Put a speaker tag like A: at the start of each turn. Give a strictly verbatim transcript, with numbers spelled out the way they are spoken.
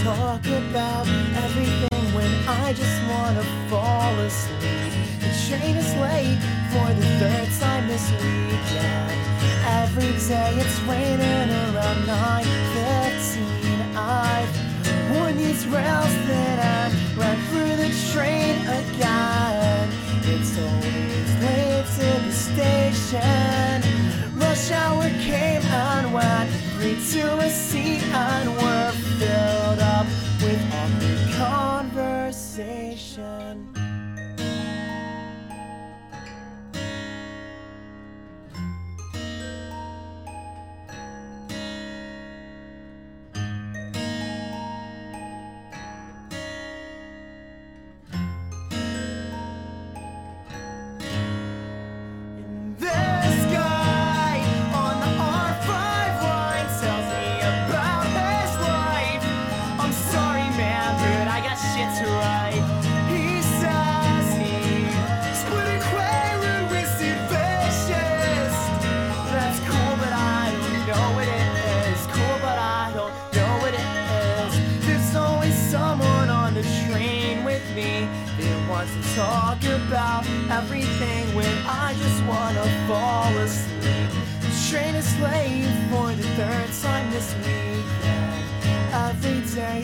A: talk about everything when I just wanna fall asleep. The train is late for the third time this weekend. Every day it's raining around nine fifteen. I've worn these rails that I run through the train again. It's always late to the station. Rush hour came and went, three to a seat, and we're filled up with awkward conversation. They want to talk about everything when I just wanna fall asleep. The train is late for the third time this weekend. Every day